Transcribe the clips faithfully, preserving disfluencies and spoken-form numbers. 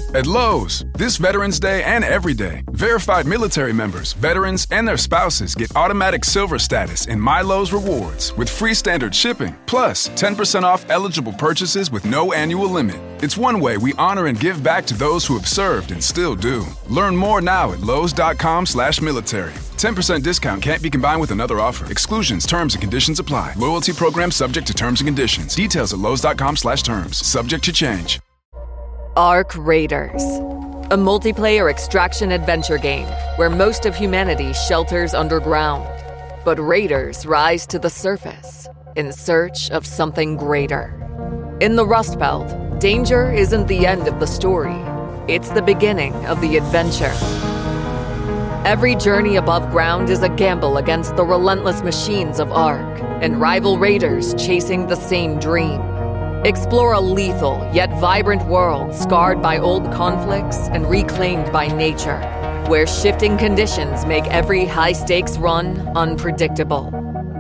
At Lowe's, this Veterans Day and every day, verified military members, veterans, and their spouses get automatic silver status in My Lowe's Rewards with free standard shipping, plus ten percent off eligible purchases with no annual limit. It's one way we honor and give back to those who have served and still do. Learn more now at lowes.com slash military. ten percent discount can't be combined with another offer. Exclusions, terms, and conditions apply. Loyalty program subject to terms and conditions. Details at lowes.com slash terms. Subject to change. Ark Raiders, a multiplayer extraction adventure game where most of humanity shelters underground. But raiders rise to the surface in search of something greater. In the Rust Belt, danger isn't the end of the story. It's the beginning of the adventure. Every journey above ground is a gamble against the relentless machines of Ark and rival raiders chasing the same dream. Explore a lethal yet vibrant world scarred by old conflicts and reclaimed by nature, where shifting conditions make every high-stakes run unpredictable.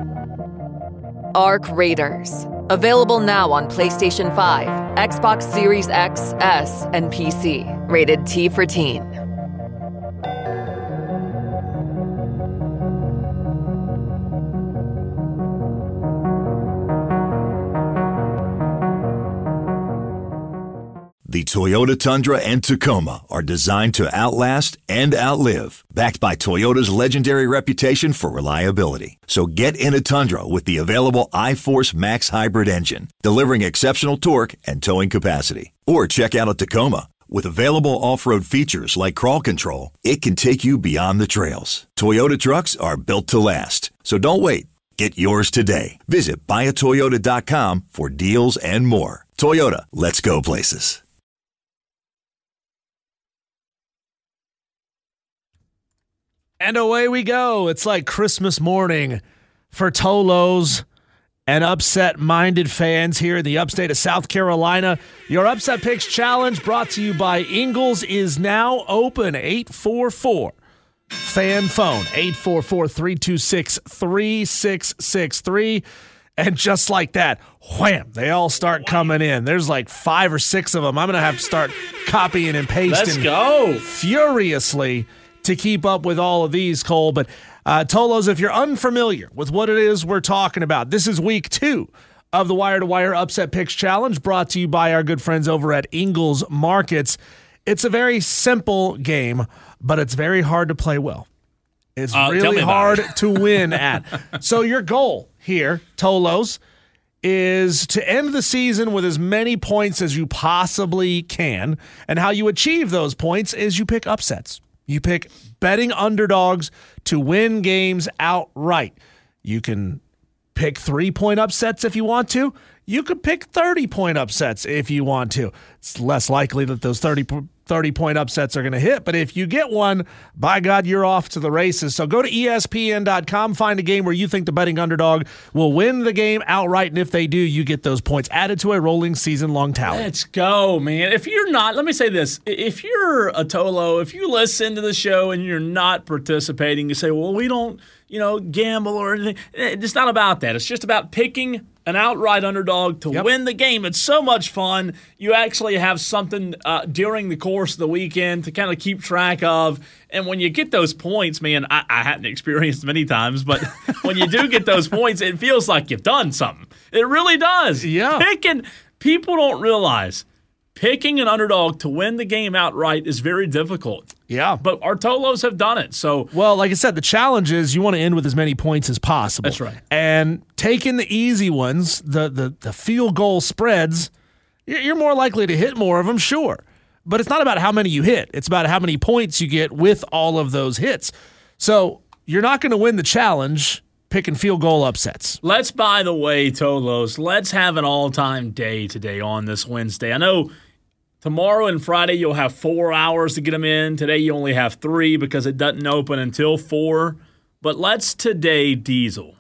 Ark Raiders. Available now on PlayStation five, Xbox Series X, S, and P C. Rated T for Teen. The Toyota Tundra and Tacoma are designed to outlast and outlive, backed by Toyota's legendary reputation for reliability. So get in a Tundra with the available iForce Max hybrid engine, delivering exceptional torque and towing capacity. Or check out a Tacoma. With available off-road features like crawl control, it can take you beyond the trails. Toyota trucks are built to last, so don't wait. Get yours today. Visit buy a toyota dot com for deals and more. Toyota, let's go places. And away we go. It's like Christmas morning for Tolos and upset-minded fans here in the upstate of South Carolina. Your Upset Picks Challenge brought to you by Ingles is now open. eight four four fan phone, eight four four, three two six, three six six three. And just like that, wham, they all start coming in. There's like five or six of them. I'm going to have to start copying and pasting. Let's go. Furiously to keep up with all of these, Cole. But uh, Tolos, if you're unfamiliar with what it is we're talking about, this is week two of the Wire to Wire Upset Picks Challenge, brought to you by our good friends over at Ingles Markets. It's a very simple game, but it's very hard to play well. It's uh, really hard to win at. So your goal here, Tolos, is to end the season with as many points as you possibly can. And how you achieve those points is you pick upsets. You pick betting underdogs to win games outright. You can pick three-point upsets if you want to. You could pick thirty-point upsets if you want to. It's less likely that those thirty-point upsets are going to hit, but if you get one, by God, you're off to the races. So go to E S P N dot com, find a game where you think the betting underdog will win the game outright, and if they do, you get those points added to a rolling season-long tally. Let's go, man. If you're not, let me say this. If you're a Tolo, if you listen to the show and you're not participating, you say, well, we don't, you know, gamble or anything. It's not about that. It's just about picking an outright underdog to yep. win the game. It's so much fun. You actually have something uh, during the course of the weekend to kind of keep track of. And when you get those points, man, I, I haven't experienced many times, but when you do get those points, it feels like you've done something. It really does. Yeah. Picking, people don't realize picking an underdog to win the game outright is very difficult. Yeah. But our Tolos have done it. So, well, like I said, the challenge is you want to end with as many points as possible. That's right. And taking the easy ones, the the, the field goal spreads, you're more likely to hit more of them, sure. But it's not about how many you hit. It's about how many points you get with all of those hits. So you're not going to win the challenge picking field goal upsets. Let's, by the way, Tolos, let's have an all-time day today on this Wednesday. I know tomorrow and Friday you'll have four hours to get them in. Today you only have three because it doesn't open until four. But let's today Diesel.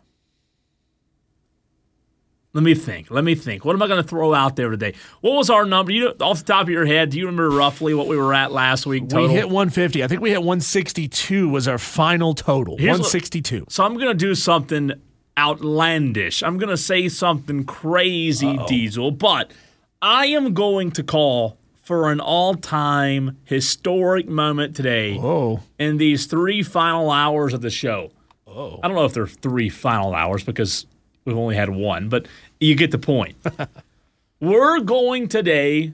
Let me think. Let me think. What am I going to throw out there today? What was our number? You off the top of your head, do you remember roughly what we were at last week total? We hit one fifty. I think we hit one sixty-two was our final total. Here's one sixty-two. What, so I'm going to do something outlandish. I'm going to say something crazy, Uh-oh. Diesel, but I am going to call for an all-time historic moment today Whoa. in these three final hours of the show. Oh. I don't know if they're three final hours because we've only had one, but you get the point. We're going today,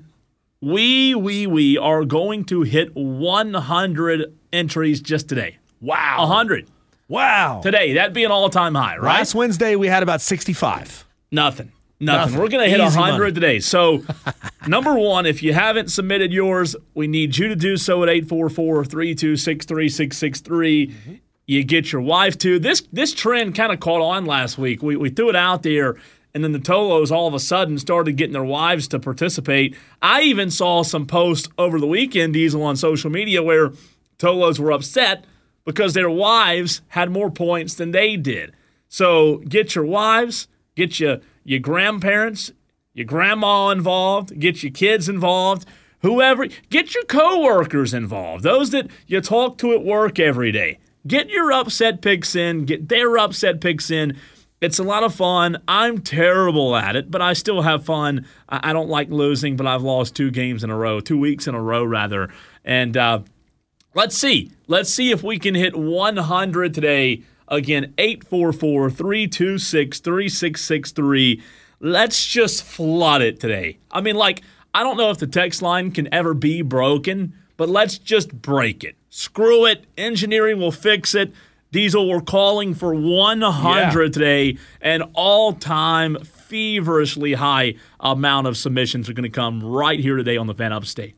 we, we, we are going to hit one hundred entries just today. Wow. one hundred. Wow. Today. That'd be an all-time high, right? Last Wednesday, we had about sixty-five. Nothing. Nothing. Nothing. We're going to hit Easy one hundred money. today. So, number one, if you haven't submitted yours, we need you to do so at eight four four, three two six, three six six three. Mm-hmm. You get your wife to. This this trend kind of caught on last week. We, we threw it out there, and then the Tolos all of a sudden started getting their wives to participate. I even saw some posts over the weekend, Diesel, on social media where Tolos were upset because their wives had more points than they did. So get your wives, get your, your grandparents, your grandma involved, get your kids involved, whoever, get your coworkers involved, those that you talk to at work every day. Get your upset picks in, get their upset picks in. It's a lot of fun. I'm terrible at it, but I still have fun. I, I don't like losing, but I've lost two games in a row, two weeks in a row, rather. And uh, let's see. Let's see if we can hit one hundred today. Again, eight four four, three two six, three six six three. Let's just flood it today. I mean, like, I don't know if the text line can ever be broken, but let's just break it. Screw it. Engineering will fix it. Diesel, we're calling for one hundred yeah. today, and all-time feverishly high amount of submissions are going to come right here today on the Fan Up State.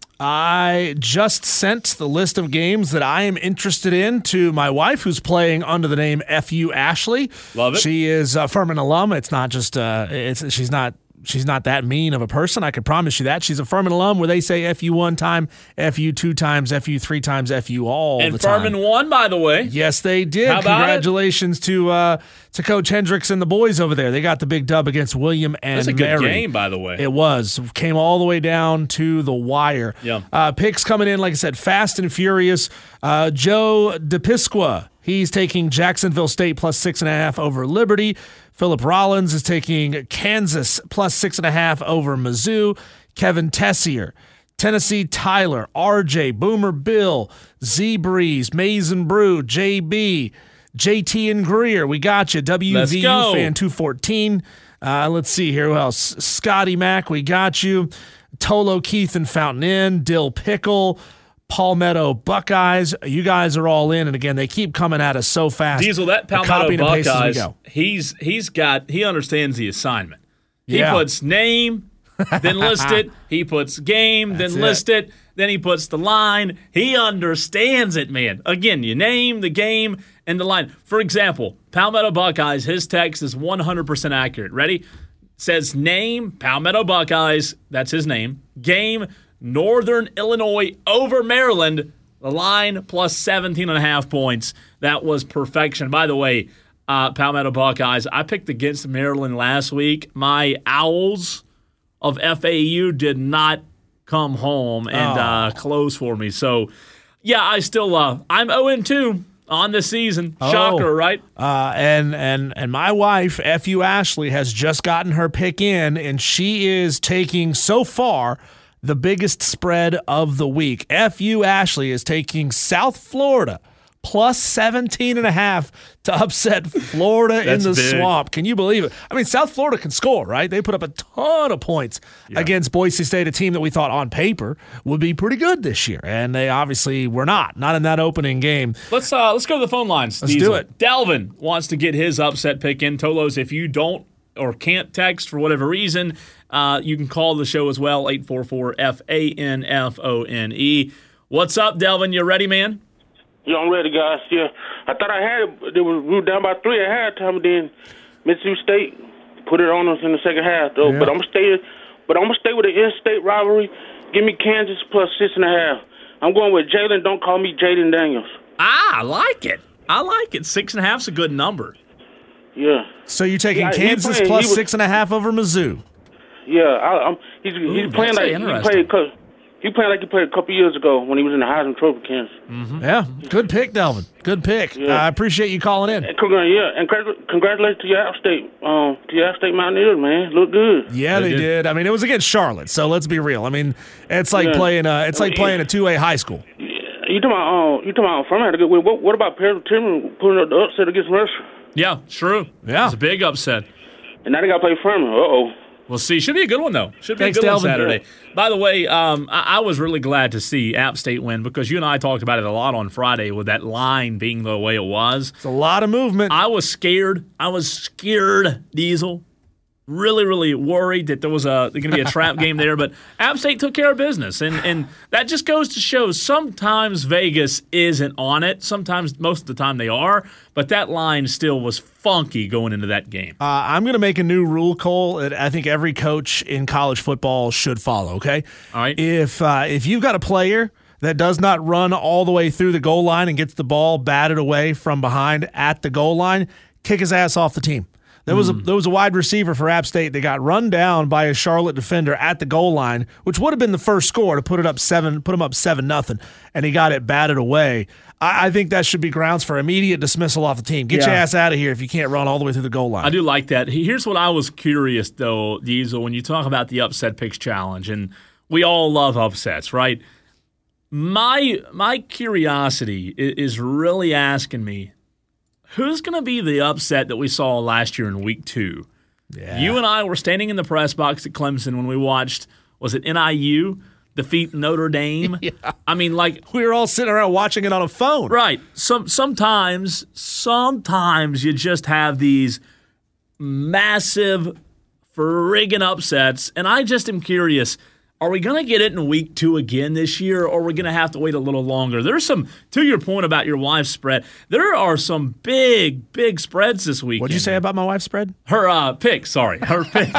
I just sent the list of games that I am interested in to my wife, who's playing under the name F U Ashley. Love it. She is a Furman alum. It's not just uh, it's she's not. She's not that mean of a person. I can promise you that. She's a Furman alum where they say F U one time, F U two times, F U three times, F U all and the time. And Furman won, by the way. Yes, they did. How about Congratulations it? to uh, to Coach Hendricks and the boys over there. They got the big dub against William and That's a good Mary. game, by the way. It was. Came all the way down to the wire. Yeah. Uh, picks coming in, like I said, fast and furious. Uh, Joe DePisqua, he's taking Jacksonville State plus six and a half over Liberty. Philip Rollins is taking Kansas plus six and a half over Mizzou. Kevin Tessier, Tennessee Tyler, R J, Boomer Bill, Z Breeze, Mason Brew, J B, J T and Greer. We got you. W V U fan two fourteen. Uh, let's see here. Who else? Scotty Mack, we got you. Tolo Keith and Fountain Inn, Dill Pickle, Palmetto Buckeyes. You guys are all in, and again, they keep coming at us so fast. Diesel, that Palmetto Buckeyes, he's he's got he understands the assignment. He yeah. puts name, then list it. He puts game, That's then it. list it. Then he puts the line. He understands it, man. Again, you name, the game, and the line. For example, Palmetto Buckeyes, his text is one hundred percent accurate. Ready? Says name, Palmetto Buckeyes, that's his name. Game, Northern Illinois over Maryland, the line plus seventeen and a half points. That was perfection. By the way, uh, Palmetto Buckeyes, I picked against Maryland last week. My Owls of F A U did not come home and oh. uh, close for me. So, yeah, I still uh, I'm oh and two on the season. Shocker, oh. right? Uh, and and and my wife, F U Ashley, has just gotten her pick in, and she is taking so far the biggest spread of the week. F U Ashley is taking South Florida plus seventeen and a half to upset Florida in the big. swamp. Can you believe it? I mean, South Florida can score, right? They put up a ton of points yeah. against Boise State, a team that we thought on paper would be pretty good this year, and they obviously were not. Not in that opening game. Let's uh, let's go to the phone lines. Let's Diesel. do it. Delvin wants to get his upset pick in. Tolos, if you don't or can't text for whatever reason, uh, you can call the show as well, eight four four, F A N F O N E. What's up, Delvin? You ready, man? Yeah, I'm ready, guys. Yeah, I thought I had it. They were, we were down by three at halftime. Then Mississippi State put it on us in the second half, though. Yeah. But I'm gonna stay. But I'm gonna stay with the in-state rivalry. Give me Kansas plus six and a half. I'm going with Jalen. Don't call me Jaden Daniels. Ah, I like it. I like it. Six and a half's a good number. Yeah. So you're taking yeah, Kansas plus was, six and a half over Mizzou. Yeah, I, I'm, he's he's Ooh, playing like he played. He playing like he played a couple years ago when he was in the Heisman Trophy Kansas. Mm-hmm. Yeah, good pick, Delvin. Good pick. Yeah. Uh, I appreciate you calling in. And congr- yeah, and congratulations to your App State, um, to your App State Mountaineers, man. Look good. Yeah, they, they did. did. I mean, it was against Charlotte, so let's be real. I mean, it's like yeah. playing. Uh, it's like playing a two A high school. Yeah. You talking about? Uh, you talking about? Furman had a good win. What, what about Presbyterian pulling up the upset against Mercer? Yeah, true. Yeah, it's a big upset. And now they got to play Furman. Uh oh. We'll see. Should be a good one, though. Should be Thanks, a good Delvin. one Saturday. By the way, um, I-, I was really glad to see App State win because you and I talked about it a lot on Friday with that line being the way it was. It's a lot of movement. I was scared. I was scared, Diesel. Really, really worried that there was a going to be a trap game there, but App State took care of business, and and that just goes to show sometimes Vegas isn't on it. Sometimes, most of the time, they are, but that line still was funky going into that game. Uh, I'm going to make a new rule, Cole, that I think every coach in college football should follow. Okay, all right. If uh, if you've got a player that does not run all the way through the goal line and gets the ball batted away from behind at the goal line, kick his ass off the team. There was a there was a wide receiver for App State that got run down by a Charlotte defender at the goal line, which would have been the first score to put it up seven, put him up seven nothing, and he got it batted away. I, I think that should be grounds for immediate dismissal off the team. Get yeah. your ass out of here if you can't run all the way through the goal line. I do like that. Here's what I was curious though, Diesel, when you talk about the upset picks challenge, and we all love upsets, right? My my curiosity is really asking me, who's going to be the upset that we saw last year in week two? Yeah. You and I were standing in the press box at Clemson when we watched, was it N I U defeat Notre Dame? yeah. I mean, like. We were all sitting around watching it on a phone. Right. Some Sometimes, sometimes you just have these massive friggin' upsets, and I just am curious, are we going to get it in week two again this year, or are we going to have to wait a little longer? There's some, to your point about your wife's spread, there are some big, big spreads this week. What'd you say about my wife's spread? Her uh, pick, sorry. Her pick.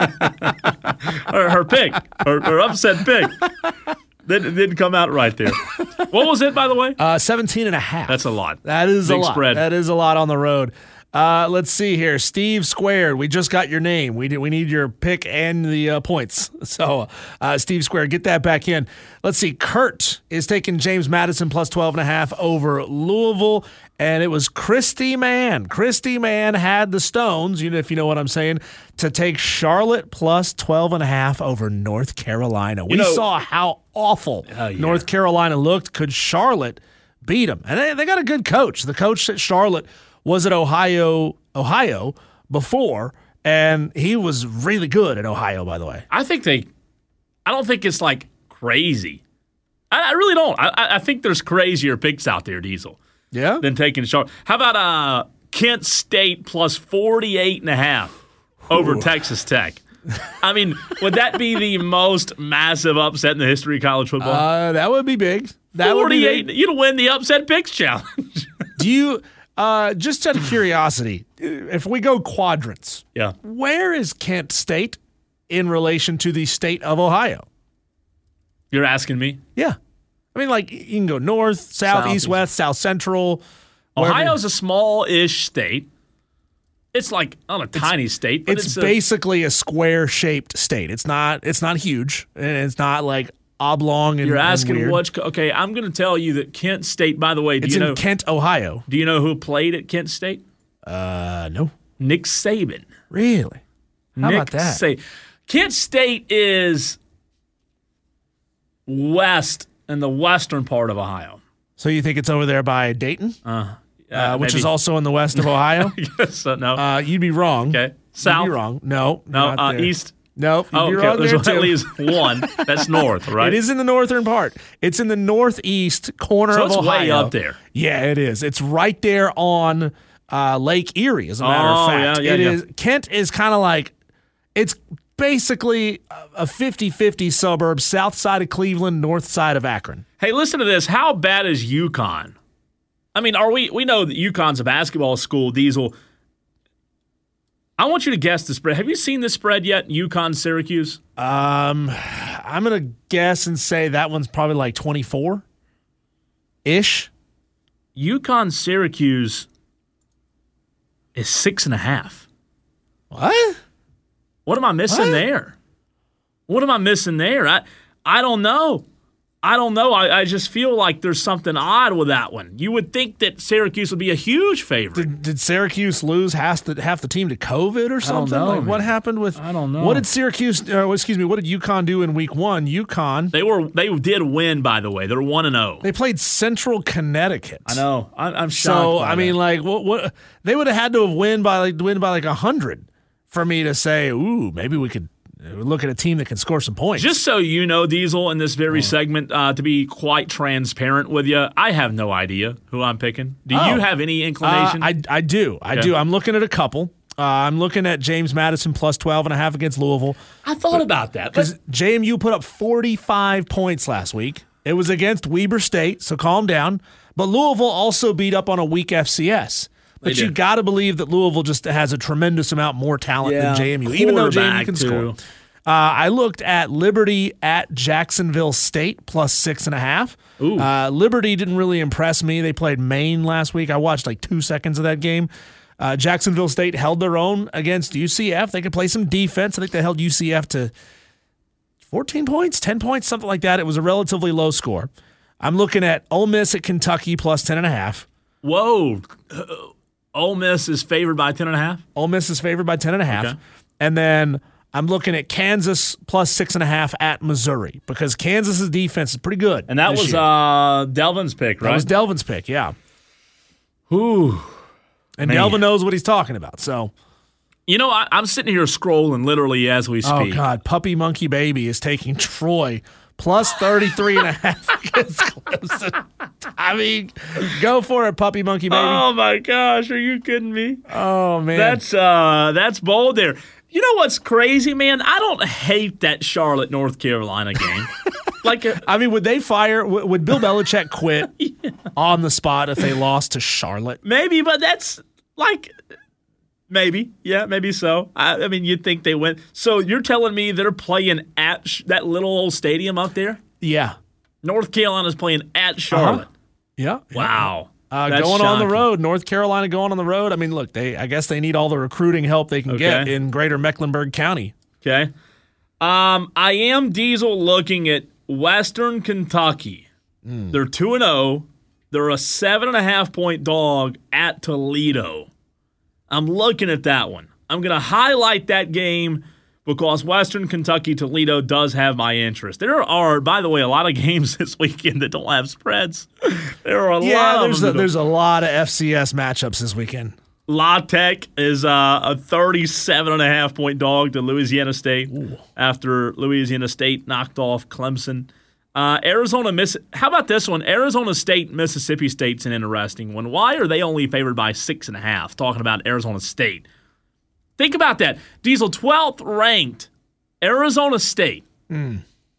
her, her pick. Her, her upset pick. Didn't, didn't come out right there. What was it, by the way? Uh, seventeen and a half. That's a lot. That is big a lot. Spread. That is a lot on the road. Uh, let's see here. Steve Squared, we just got your name. We we need your pick and the uh, points. So, uh, Steve Squared, get that back in. Let's see. Kurt is taking James Madison plus twelve and a half over Louisville. And it was Christy Mann. Christy Mann had the stones, you know, if you know what I'm saying, to take Charlotte plus twelve and a half over North Carolina. We you know, saw how awful uh, yeah. North Carolina looked. Could Charlotte beat them? And they, they got a good coach. The coach at Charlotte was at Ohio, Ohio before, and he was really good at Ohio, by the way. I think they – I don't think it's, like, crazy. I, I really don't. I, I think there's crazier picks out there, Diesel, yeah, than taking Charlotte. How about uh, Kent State plus forty-eight and a half over Ooh. Texas Tech? I mean, would that be the most massive upset in the history of college football? Uh, that would be big. That forty-eight, would be big. You'd win the upset picks challenge. Do you – Uh, just out of curiosity, if we go quadrants, yeah, where is Kent State in relation to the state of Ohio? You're asking me? Yeah. I mean, like, you can go north, south, south east, west, south central. Ohio's a small-ish state. It's like not a it's, tiny state, but it's, it's basically a, a square-shaped state. It's not It's not huge, and it's not like oblong and You're asking and which – okay, I'm going to tell you that Kent State, by the way, do it's you know – It's in Kent, Ohio. Do you know who played at Kent State? Uh, no. Nick Saban. Really? How Nick about that? Sa- Kent State is west in the western part of Ohio. So you think it's over there by Dayton? Uh, uh, uh, which maybe. is also in the west of Ohio? Yes, so no. Uh, you'd be wrong. Okay. South? You'd be wrong. No. No, uh, east? Nope. Oh, you're okay. There's there at least one. That's north, right? It is in the northern part. It's in the northeast corner so of it's Ohio. Way up there. Yeah, it is. It's right there on uh, Lake Erie, as a matter oh, of fact. Yeah, yeah, it yeah. is. Kent is kind of like, it's basically a fifty-fifty suburb, south side of Cleveland, north side of Akron. Hey, listen to this. How bad is UConn? I mean, are we? We know that UConn's a basketball school, Diesel. I want you to guess the spread. Have you seen this spread yet, UConn Syracuse? Um, I'm going to guess and say that one's probably like twenty-four-ish. UConn Syracuse is six and a half. What? What am I missing what? there? What am I missing there? I I don't know. I don't know. I, I just feel like there's something odd with that one. You would think that Syracuse would be a huge favorite. Did, did Syracuse lose half the half the team to COVID or something? I don't know, like, what man. happened with? I don't know. What did Syracuse? Uh, excuse me. What did UConn do in week one? UConn. They were they did win, by the way. They're one and zero. They played Central Connecticut. I know. I'm, I'm shocked. So by I mean, that. like, what? What? They would have had to have win by like win by like a hundred for me to say, ooh, maybe we could look at a team that can score some points. Just so you know, Diesel, in this very oh. segment, uh, to be quite transparent with you, I have no idea who I'm picking. Do oh. you have any inclination? Uh, I, I do. I okay. do. I'm looking at a couple. Uh, I'm looking at James Madison plus twelve and a half against Louisville. I thought but, about that. Because J M U put up forty-five points last week. It was against Weber State, so calm down. But Louisville also beat up on a weak F C S. But you got to believe that Louisville just has a tremendous amount more talent yeah. than J M U, even though J M U can too. score. Uh, I looked at Liberty at Jacksonville State plus six and a half. Uh, Liberty didn't really impress me. They played Maine last week. I watched like two seconds of that game. Uh, Jacksonville State held their own against U C F. They could play some defense. I think they held U C F to fourteen points, ten points, something like that. It was a relatively low score. I'm looking at Ole Miss at Kentucky plus ten and a half. Whoa. Uh, Ole Miss is favored by ten and a half? Ole Miss is favored by ten and a half. Okay. And then I'm looking at Kansas plus six and a half at Missouri because Kansas's defense is pretty good. And that was uh, Delvin's pick, right? That was Delvin's pick, yeah. Ooh. And Man. Delvin knows what he's talking about. So, you know, I, I'm sitting here scrolling literally as we speak. Oh, God. Puppy Monkey Baby is taking Troy plus thirty-three and a half against Clemson. I mean, go for it, Puppy Monkey Baby. Oh, my gosh. Are you kidding me? Oh, man. That's uh, that's bold there. You know what's crazy, man? I don't hate that Charlotte, North Carolina game. like, a, I mean, would they fire? Would Bill Belichick quit yeah. on the spot if they lost to Charlotte? Maybe, but that's like, maybe, yeah, maybe so. I, I mean, you'd think they went. So you're telling me they're playing at sh- that little old stadium up there? Yeah. North Carolina's playing at Charlotte. Uh-huh. Yeah. Wow. Uh, going shocking. on the road, North Carolina going on the road. I mean, look, they I guess they need all the recruiting help they can okay. get in greater Mecklenburg County. Okay. Um, I am Diesel looking at Western Kentucky. Mm. They're two and zero. They're a seven and a half point dog at Toledo. I'm looking at that one. I'm going to highlight that game because Western Kentucky Toledo does have my interest. There are, by the way, a lot of games this weekend that don't have spreads. There are a yeah, lot there's of a, them. there's a lot of F C S matchups this weekend. La Tech is uh, a thirty-seven and a half point dog to Louisiana State Ooh. after Louisiana State knocked off Clemson. Uh, Arizona, Miss. How about this one? Arizona State, Mississippi State's an interesting one. Why are they only favored by six and a half? Talking about Arizona State. Think about that. Diesel, twelfth ranked Arizona State mm.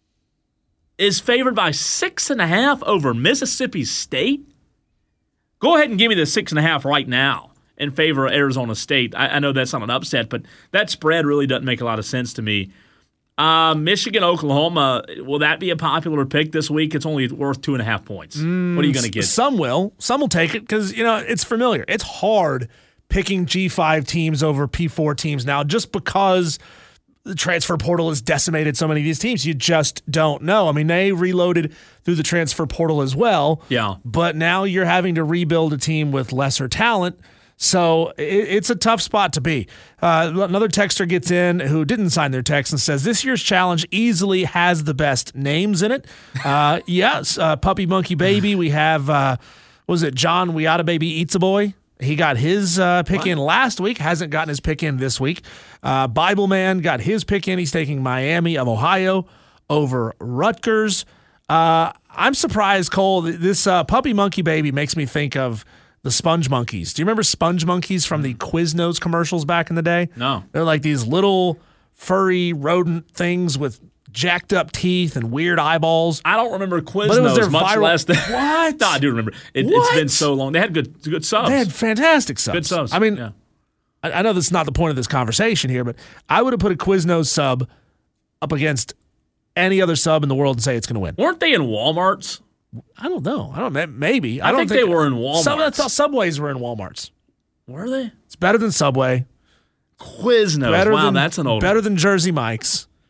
is favored by six and a half over Mississippi State. Go ahead and give me the six and a half right now in favor of Arizona State. I, I know that's not an upset, but that spread really doesn't make a lot of sense to me. Uh, Michigan, Oklahoma, will that be a popular pick this week? It's only worth two and a half points. Mm, what are you going to get? Some will. Some will take it because, you know, it's familiar. It's hard picking G five teams over P four teams now just because the transfer portal has decimated so many of these teams. You just don't know. I mean, they reloaded through the transfer portal as well. Yeah. But now you're having to rebuild a team with lesser talent. So it, it's a tough spot to be. Uh, another texter gets in who didn't sign their text and says, this year's challenge easily has the best names in it. Uh, yes, uh, Puppy Monkey Baby. We have, uh, what was it, John Weata Baby Eats a Boy. He got his uh, pick what? in last week, hasn't gotten his pick in this week. Uh, Bible Man got his pick in. He's taking Miami of Ohio over Rutgers. Uh, I'm surprised, Cole. This uh, Puppy Monkey Baby makes me think of the Sponge Monkeys. Do you remember Sponge Monkeys from the Quiznos commercials back in the day? No. They're like these little furry rodent things with jacked up teeth and weird eyeballs. I don't remember Quiznos, but it was their much viral, less than what? No, I do remember. It, what? It's been so long. They had good good subs. They had fantastic subs. Good subs. I mean, yeah. I, I know that's not the point of this conversation here, but I would have put a Quiznos sub up against any other sub in the world and say it's going to win. Weren't they in Walmarts? I don't know. I don't. Maybe. I, I don't think, think they were in Walmarts. Sub, I thought Subways were in Walmarts. Were they? It's better than Subway. Quiznos. Better wow, than, that's an old better one. than Jersey Mike's.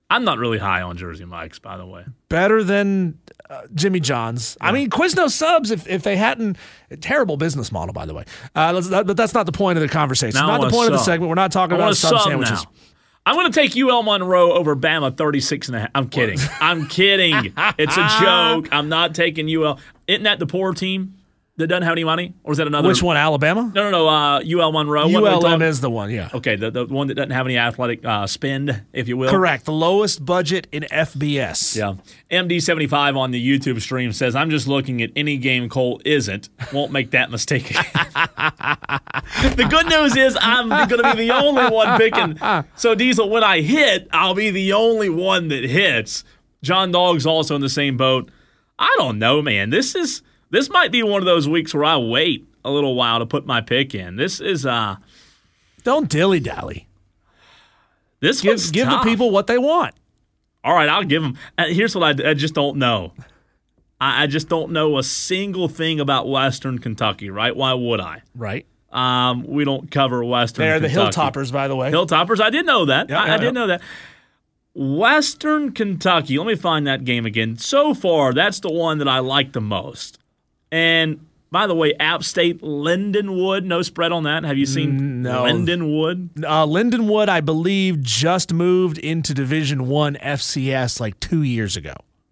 I'm not really high on Jersey Mike's, by the way. Better than uh, Jimmy John's. Yeah. I mean, Quiznos subs, if, if they hadn't, terrible business model, by the way. Uh, let's, that, but that's not the point of the conversation. Now Not the point sub. of the segment. We're not talking I about sub, sub sandwiches. Now. I'm going to take U L Monroe over Bama thirty-six and a half. I'm kidding. I'm kidding. It's a joke. I'm not taking U L. Isn't that the poor team that doesn't have any money? Or is that another? Which one, Alabama? No, no, no. Uh, U L Monroe. U L M is the one, yeah. Okay, the, the one that doesn't have any athletic uh, spend, if you will. Correct. The lowest budget in F B S. Yeah. M D seventy-five on the YouTube stream says, I'm just looking at any game Cole isn't. Won't make that mistake again. The good news is I'm going to be the only one picking. So, Diesel, when I hit, I'll be the only one that hits. John Dogg's also in the same boat. I don't know, man. This is this might be one of those weeks where I wait a little while to put my pick in. This is uh Don't dilly-dally. This Give, one's give the tough. people what they want. All right, I'll give them. Uh, here's what I, I just don't know. I, I just don't know a single thing about Western Kentucky, right? Why would I? Right. Um, we don't cover Western They're the Kentucky. Hilltoppers, by the way. Hilltoppers, I did know that. Yeah, I, yeah, I did yeah. know that. Western Kentucky, let me find that game again. So far, that's the one that I like the most. And by the way, App State Lindenwood, no spread on that. Have you seen No. Lindenwood? Uh, Lindenwood, I believe, just moved into Division One F C S like two years ago.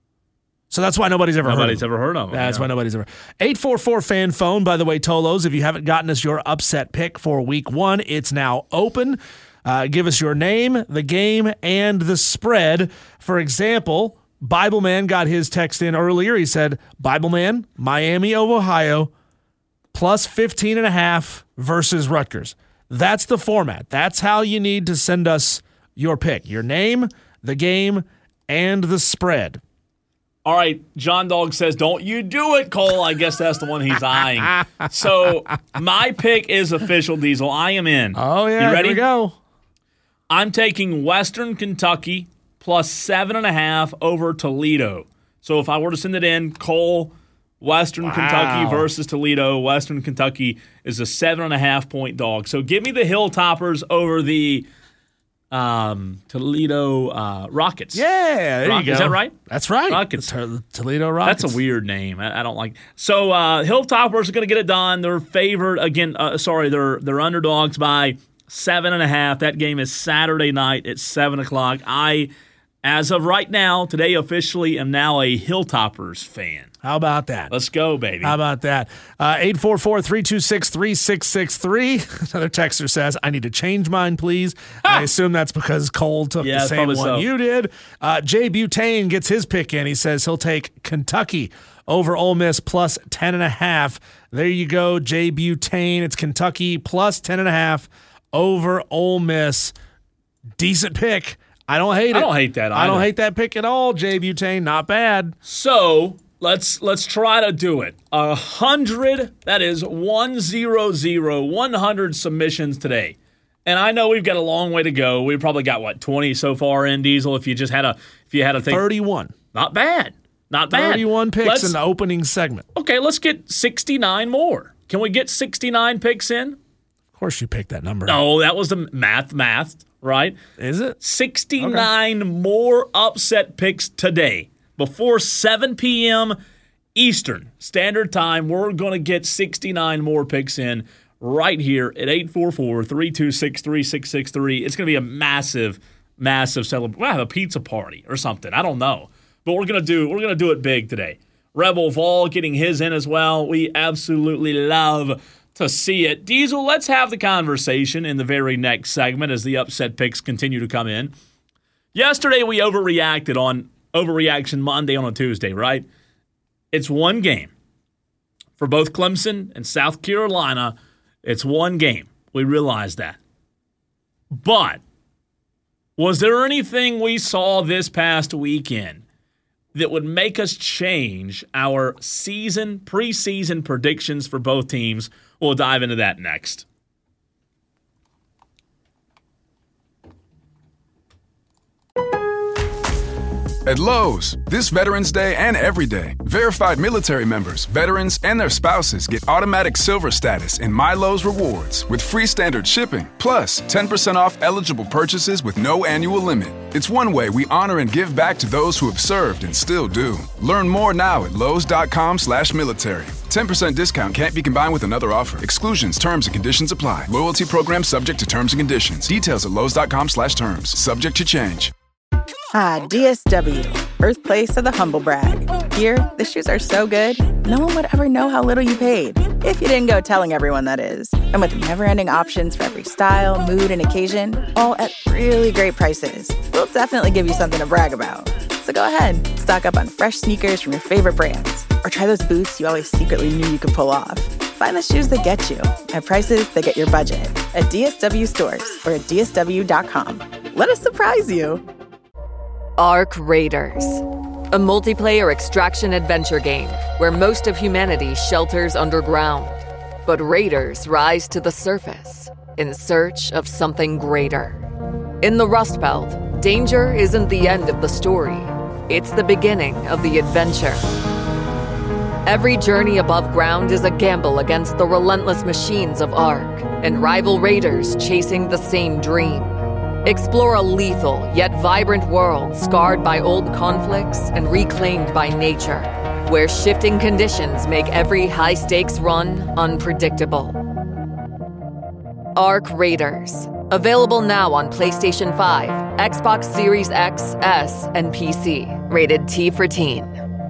So that's why nobody's ever Nobody's heard of them. ever heard of them. That's yeah. why nobody's ever. eight four four fan phone, by the way, Tolos, if you haven't gotten us your upset pick for week one, it's now open. Uh, give us your name, the game, and the spread. For example, Bible Man got his text in earlier. He said, Bible Man, Miami of Ohio, plus fifteen and a half versus Rutgers. That's the format. That's how you need to send us your pick. Your name, the game, and the spread. All right, John Dog says, don't you do it, Cole. I guess that's the one he's eyeing. So my pick is official, Diesel. I am in. Oh, yeah. You ready? Here we go. I'm taking Western Kentucky plus seven and a half over Toledo. So if I were to send it in, Cole, Western Wow. Kentucky versus Toledo. Western Kentucky is a seven and a half point dog. So give me the Hilltoppers over the um, Toledo uh, Rockets. Yeah, there Rock- you go. Is that right? That's right. Rockets. The T- Toledo Rockets. That's a weird name. I, I don't like. So uh, Hilltoppers are going to get it done. They're favored again. Uh, sorry, they're they're underdogs by seven and a half. That game is Saturday night at seven o'clock. I, as of right now, today officially am now a Hilltoppers fan. How about that? Let's go, baby. How about that? Uh, eight four four, three two six, three six six three. Another texter says, I need to change mine, please. I assume that's because Cole took Yeah, the same probably one so. you did. Uh, Jay Butane gets his pick in. He says he'll take Kentucky over Ole Miss plus ten and a half. There you go, Jay Butane. It's Kentucky plus ten and a half over Ole Miss. Decent pick. I don't hate it. I don't hate that I don't either. hate that pick at all, Jay Butane. Not bad. So let's let's try to do it. A hundred. That is one zero zero. One hundred submissions today. And I know we've got a long way to go. We've probably got what twenty so far in Diesel. If you just had a if you had a thing, thirty-one. not bad, not bad. thirty-one picks Let's- in the opening segment. Okay, let's get sixty-nine more. Can we get sixty-nine picks in? Of course you picked that number. No, that was the math, math, right? Is it? sixty-nine more upset picks today. Before seven p.m. Eastern Standard Time, we're going to get sixty-nine more picks in right here at eight four four, three two six, three six six three. It's going to be a massive, massive celebration. We'll have a pizza party or something. I don't know. But we're going to do we're going to do it big today. Rebel Vol getting his in as well. We absolutely love to see it. Diesel, let's have the conversation in the very next segment as the upset picks continue to come in. Yesterday we overreacted on Overreaction Monday on a Tuesday, right? It's one game. For both Clemson and South Carolina, it's one game. We realize that. But was there anything we saw this past weekend that would make us change our season, preseason predictions for both teams? We'll dive into that next. At Lowe's, this Veterans Day and every day, verified military members, veterans, and their spouses get automatic silver status in My Lowe's Rewards with free standard shipping, plus ten percent off eligible purchases with no annual limit. It's one way we honor and give back to those who have served and still do. Learn more now at lowes.com slash military. ten percent discount can't be combined with another offer. Exclusions, terms, and conditions apply. Loyalty program subject to terms and conditions. Details at lowes.com slash terms. Subject to change. Ah, D S W, birthplace of the humble brag. Here, the shoes are so good, no one would ever know how little you paid. If you didn't go telling everyone, that is. And with never-ending options for every style, mood, and occasion, all at really great prices, we'll definitely give you something to brag about. So go ahead, stock up on fresh sneakers from your favorite brands, or try those boots you always secretly knew you could pull off. Find the shoes that get you at prices that get your budget at D S W stores or at D S W dot com. Let us surprise you. Ark Raiders, a multiplayer extraction adventure game where most of humanity shelters underground, but raiders rise to the surface in search of something greater. In the Rust Belt, danger isn't the end of the story, it's the beginning of the adventure. Every journey above ground is a gamble against the relentless machines of Ark and rival raiders chasing the same dream. Explore a lethal yet vibrant world scarred by old conflicts and reclaimed by nature, where shifting conditions make every high-stakes run unpredictable. Ark Raiders. Available now on PlayStation five, Xbox Series X, S, and P C. Rated T for Teen.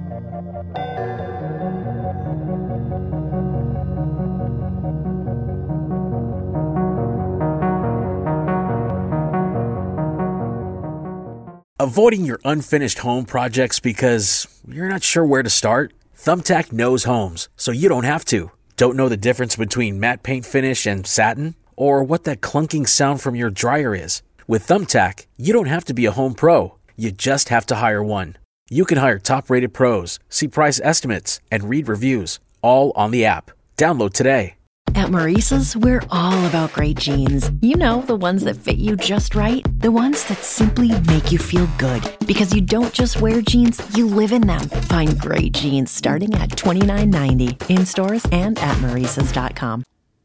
Avoiding your unfinished home projects because you're not sure where to start? Thumbtack knows homes, so you don't have to. Don't know the difference between matte paint finish and satin? Or what that clunking sound from your dryer is? With Thumbtack, you don't have to be a home pro. You just have to hire one. You can hire top-rated pros, see price estimates, and read reviews, all on the app. Download today. At Maurice's, we're all about great jeans. You know, the ones that fit you just right. The ones that simply make you feel good. Because you don't just wear jeans, you live in them. Find great jeans starting at twenty-nine ninety in stores and at maurices dot com.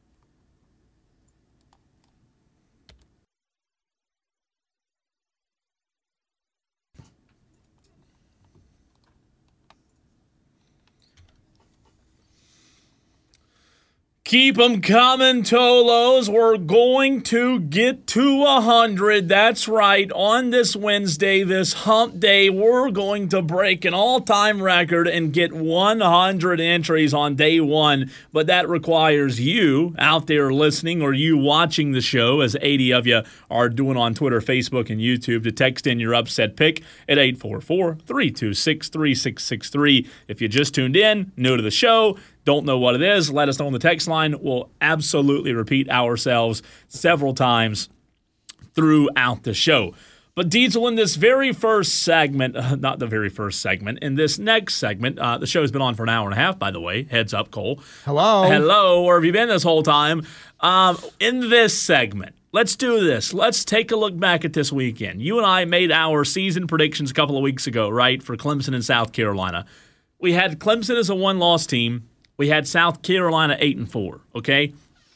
Keep them coming, Tolos. We're going to get to one hundred. That's right. On this Wednesday, this hump day, we're going to break an all-time record and get one hundred entries on day one. But that requires you out there listening or you watching the show, as eighty of you are doing on Twitter, Facebook, and YouTube, to text in your upset pick at eight four four, three two six, three six six three. If you just tuned in, new to the show, don't know what it is, let us know on the text line. We'll absolutely repeat ourselves several times throughout the show. But Diesel, in this very first segment, uh, not the very first segment, in this next segment, uh, the show's been on for an hour and a half, by the way. Heads up, Cole. Hello. Hello, where have you been this whole time? Um, in this segment, let's do this. Let's take a look back at this weekend. You and I made our season predictions a couple of weeks ago, right, for Clemson and South Carolina. We had Clemson as a one-loss team. We had South Carolina eight and four, okay?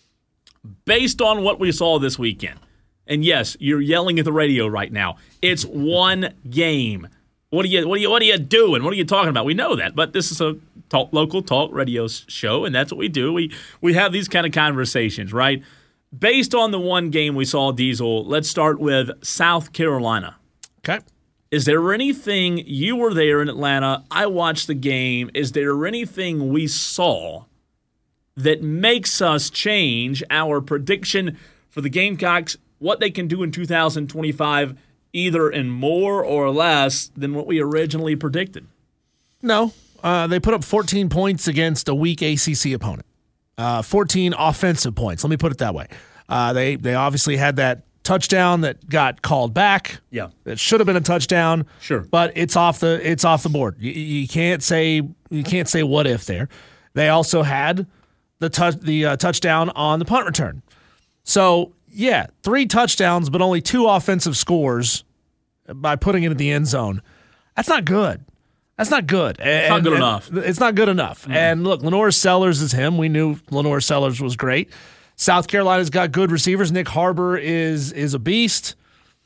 Based on what we saw this weekend, and yes, you're yelling at the radio right now. It's one game. What are you what are you what are you doing? What are you talking about? We know that, but this is a talk, local talk radio show, and that's what we do. We we have these kind of conversations, right? Based on the one game we saw, Diesel, let's start with South Carolina. Okay. Is there anything, you were there in Atlanta, I watched the game, is there anything we saw that makes us change our prediction for the Gamecocks, what they can do in two thousand twenty-five, either in more or less than what we originally predicted? No. Uh, they put up fourteen points against a weak A C C opponent. Uh, fourteen offensive points. Let me put it that way. Uh, they they obviously had that touchdown that got called back. Yeah, it should have been a touchdown. Sure, but it's off the it's off the board. You, you can't say you can't say what if there. They also had the touch the uh, touchdown on the punt return. So yeah, three touchdowns, but only two offensive scores by putting it in the end zone. That's not good. That's not good. And, it's not good enough. It's not good enough. Mm-hmm. And look, Lenore Sellers is him. We knew Lenore Sellers was great. South Carolina's got good receivers. Nick Harbor is is a beast.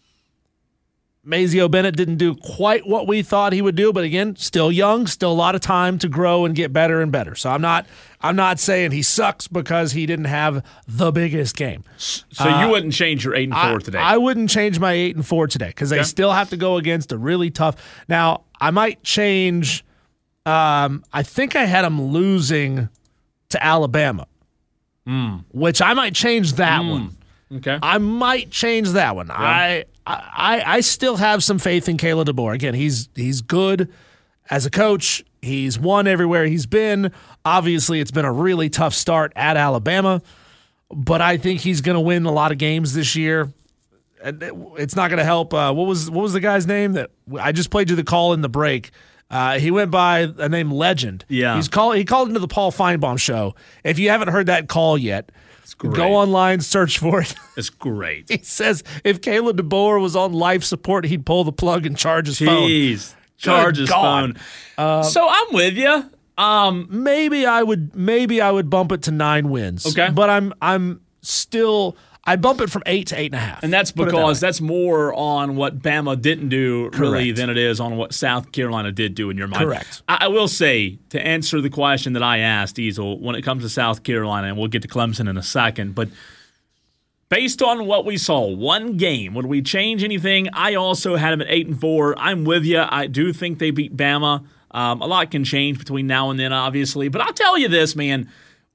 Mazeo Bennett didn't do quite what we thought he would do, but again, still young, still a lot of time to grow and get better and better. So I'm not I'm not saying he sucks because he didn't have the biggest game. So uh, you wouldn't change your eight and four I, today? I wouldn't change my eight and four today because okay. they still have to go against a really tough. Now I might change. Um, I think I had them losing to Alabama, mm. which I might change that mm. one. Okay, I might change that one. Yeah. I. I, I still have some faith in Kayla DeBoer. Again, he's he's good as a coach. He's won everywhere he's been. Obviously, it's been a really tough start at Alabama, but I think he's going to win a lot of games this year. It's not going to help. Uh, what was what was the guy's name that I just played you the call in the break? Uh, he went by a name Legend. Yeah, he's call he called into the Paul Feinbaum show. If you haven't heard that call yet. Go online, search for it. It's great. He says if Kayla DeBoer was on life support, he'd pull the plug and charge his Jeez. phone. Jeez, charge his phone. Uh, so I'm with you. Um, maybe I would, maybe I would bump it to nine wins. Okay, but I'm, I'm still. I bump it from eight to eight and a half. And that's because that that's more on what Bama didn't do, really, Correct. than it is on what South Carolina did do in your mind. Correct. I, I will say, to answer the question that I asked, Diesel, when it comes to South Carolina, and we'll get to Clemson in a second, but based on what we saw, one game, would we change anything? I also had them at eight and four. I'm with you. I do think they beat Bama. Um, a lot can change between now and then, obviously. But I'll tell you this, man.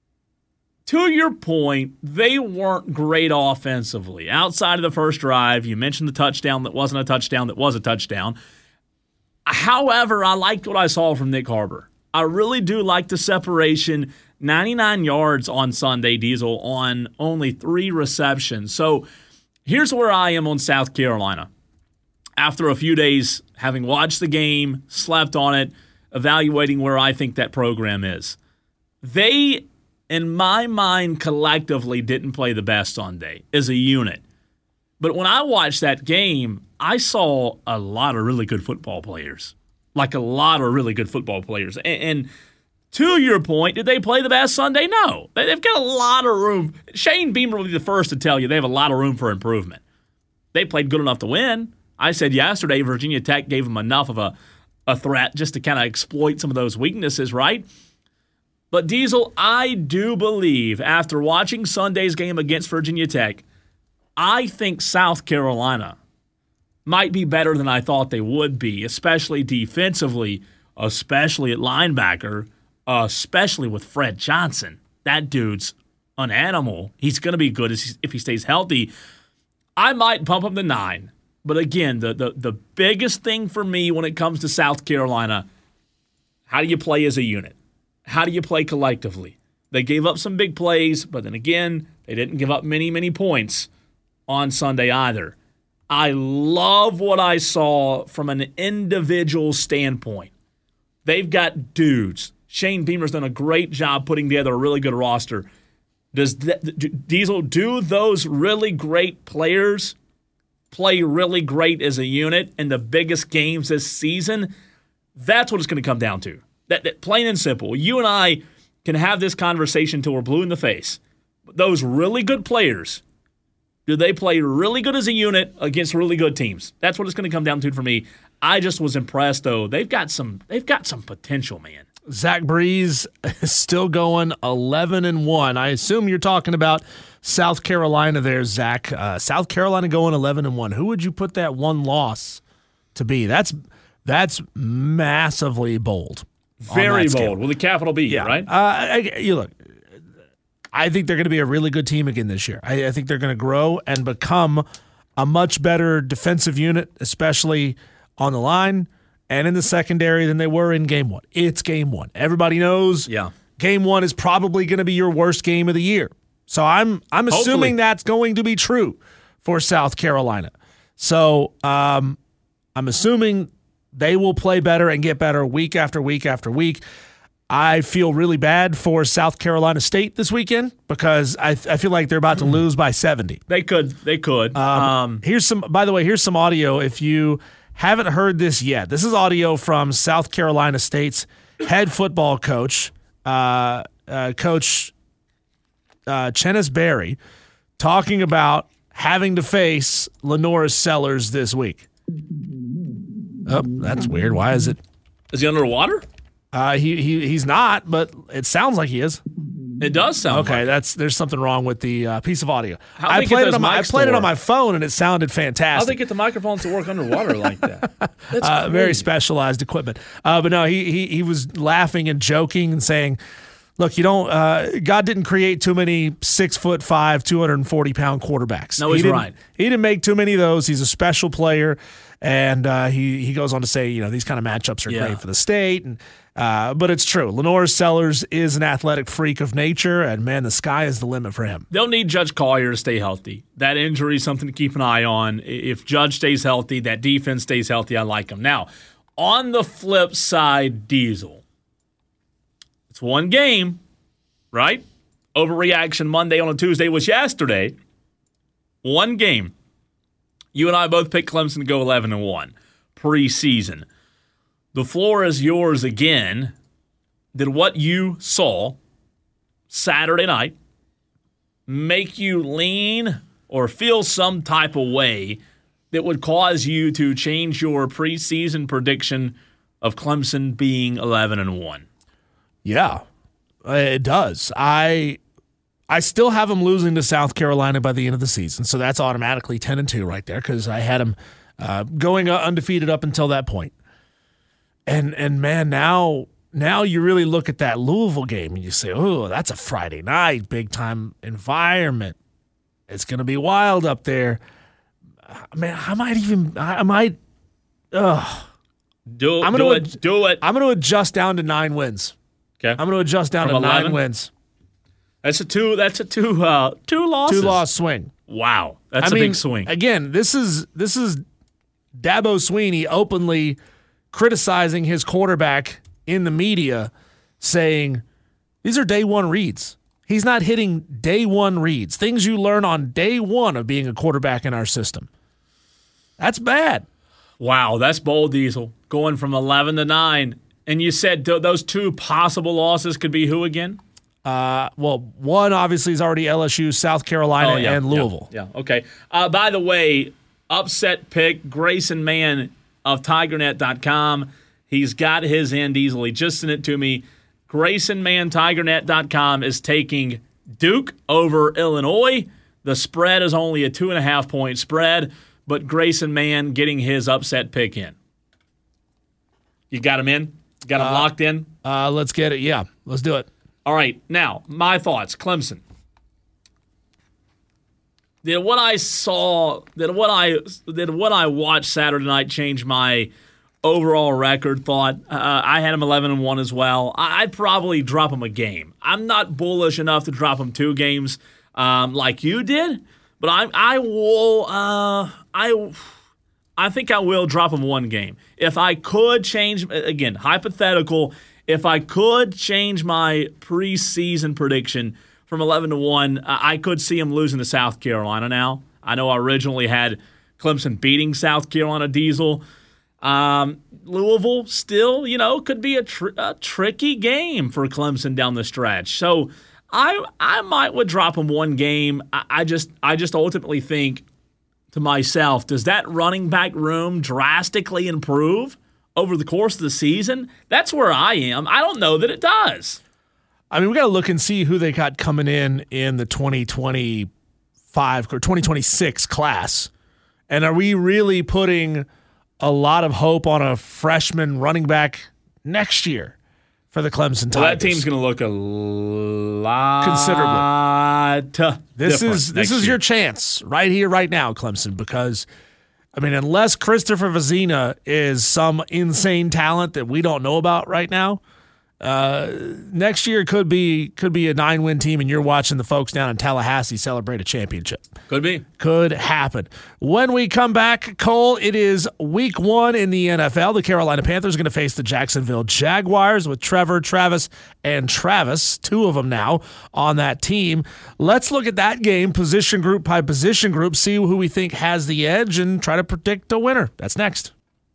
To your point, they weren't great offensively. Outside of the first drive, you mentioned the touchdown that wasn't a touchdown that was a touchdown. However, I liked what I saw from Nick Harbor. I really do like the separation. ninety-nine yards on Sunday, Diesel, on only three receptions. So here's where I am on South Carolina. After a few days, having watched the game, slept on it, evaluating where I think that program is. They... in my mind, collectively didn't play the best Sunday as a unit. But when I watched that game, I saw a lot of really good football players. Like a lot of really good football players. And, and to your point, did they play the best Sunday? No. They've got a lot of room. Shane Beamer will be the first to tell you they have a lot of room for improvement. They played good enough to win. I said yesterday Virginia Tech gave them enough of a, a threat just to kind of exploit some of those weaknesses, right? But, Diesel, I do believe, after watching Sunday's game against Virginia Tech, I think South Carolina might be better than I thought they would be, especially defensively, especially at linebacker, especially with Fred Johnson. That dude's an animal. He's going to be good if he stays healthy. I might bump him to nine. But, again, the, the, the biggest thing for me when it comes to South Carolina, how do you play as a unit? How do you play collectively? They gave up some big plays, but then again, they didn't give up many, many points on Sunday either. I love what I saw from an individual standpoint. They've got dudes. Shane Beamer's done a great job putting together a really good roster. Does Diesel, do those really great players play really great as a unit in the biggest games this season? That's what it's going to come down to. That, that plain and simple. You and I can have this conversation till we're blue in the face. But those really good players, do they play really good as a unit against really good teams? That's what it's going to come down to for me. I just was impressed, though. They've got some. They've got some potential, man. Zach Breeze is still going eleven and one. I assume you're talking about South Carolina there, Zach. Uh, South Carolina going eleven and one. Who would you put that one loss to be? That's that's massively bold. Very bold with a capital B, yeah. right? Uh, I, you look, I think they're going to be a really good team again this year. I, I think they're going to grow and become a much better defensive unit, especially on the line and in the secondary than they were in game one. It's game one. Everybody knows yeah. game one is probably going to be your worst game of the year. So I'm I'm assuming Hopefully. that's going to be true for South Carolina. So um, I'm assuming they will play better and get better week after week after week. I feel really bad for South Carolina State this weekend because I, I feel like they're about to lose by seventy. They could. They could. Um, um, here's some. By the way, here's some audio. If you haven't heard this yet. This is audio from South Carolina State's head football coach, uh, uh, Coach uh, Chennis Berry, talking about having to face Lenoris Sellers this week. Oh, that's weird. Why is it? Is he underwater? Uh, he he he's not, but it sounds like he is. It does sound okay. Like that's there's something wrong with the uh, piece of audio. How I they played get it on my I those mics played to it on work? my phone and it sounded fantastic. How'd they get the microphones to work underwater like that? That's uh, very crazy. specialized equipment. Uh, but no, he, he he was laughing and joking and saying, "Look, you don't. Uh, God didn't create too many six foot five, two hundred and forty pound quarterbacks. No, he he's didn't, right. He didn't make too many of those. He's a special player." And uh, he he goes on to say, you know, these kind of matchups are Yeah. great for the state. And uh, but it's true. Lenoris Sellers is an athletic freak of nature, and man, the sky is the limit for him. They'll need Judge Collier to stay healthy. That injury is something to keep an eye on. If Judge stays healthy, that defense stays healthy, I like him. Now, on the flip side, Diesel. It's one game, right? Overreaction Monday on a Tuesday was yesterday. One game. You and I both picked Clemson to go eleven and one preseason. The floor is yours again. Did what you saw Saturday night make you lean or feel some type of way that would cause you to change your preseason prediction of Clemson being eleven and one? Yeah, it does. I I still have them losing to South Carolina by the end of the season, so that's automatically ten and two right there because I had them uh, going undefeated up until that point. And and man, now now you really look at that Louisville game and you say, oh, that's a Friday night, big time environment. It's going to be wild up there. Man, I might even I might. Ugh. Do, I'm do gonna it. Do it. I'm going to adjust down to nine wins. Okay. I'm going to adjust down From to eleven? nine wins. That's a two. That's a two. Uh, two losses. Two loss swing. Wow, that's I a mean, big swing. Again, this is this is Dabo Swinney openly criticizing his quarterback in the media, saying these are day one reads. He's not hitting day one reads. Things you learn on day one of being a quarterback in our system. That's bad. Wow, that's bold, Diesel. Going from eleven to nine, and you said th- those two possible losses could be who again? Uh, well, one obviously is already L S U, South Carolina, Oh, yeah, and Louisville. Yeah, yeah, okay. Uh, by the way, upset pick, Grayson Mann of Tiger Net dot com. He's got his end easily. Just sent it to me. Grayson Mann, Tiger Net dot com is taking Duke over Illinois. The spread is only a two and a half point spread, but Grayson Mann getting his upset pick in. You got him in? Got him Uh, locked in? Uh, let's get it. Yeah, let's do it. All right, now, my thoughts. Clemson. Did what I saw, did what I did what I watched Saturday night change my overall record thought? Uh, I had them eleven and one as well. I, I'd probably drop them a game. I'm not bullish enough to drop them two games um, like you did, but I I will uh, I I think I will drop them one game. If I could change, again, hypothetical, if I could change my preseason prediction from eleven to one, I could see them losing to South Carolina now. I know I originally had Clemson beating South Carolina Diesel. Um, Louisville still, you know, could be a, tr- a tricky game for Clemson down the stretch. So I I might would drop them one game. I, I just I just ultimately think to myself, does that running back room drastically improve over the course of the season? That's where I am. I don't know that it does. I mean, we got to look and see who they got coming in in the twenty twenty-five or twenty twenty-six class. And are we really putting a lot of hope on a freshman running back next year for the Clemson Tigers? Well, that team's going to look a lot considerably. This is this is year. your chance right here, right now, Clemson, because I mean, unless Christopher Vazina is some insane talent that we don't know about right now, uh, next year could be could be a nine-win team, and you're watching the folks down in Tallahassee celebrate a championship. Could be. Could happen. When we come back, Cole, it is week one in the N F L. The Carolina Panthers are going to face the Jacksonville Jaguars with Trevor, Travis, and Travis, two of them now on that team. Let's look at that game position group by position group, see who we think has the edge, and try to predict a winner. That's next.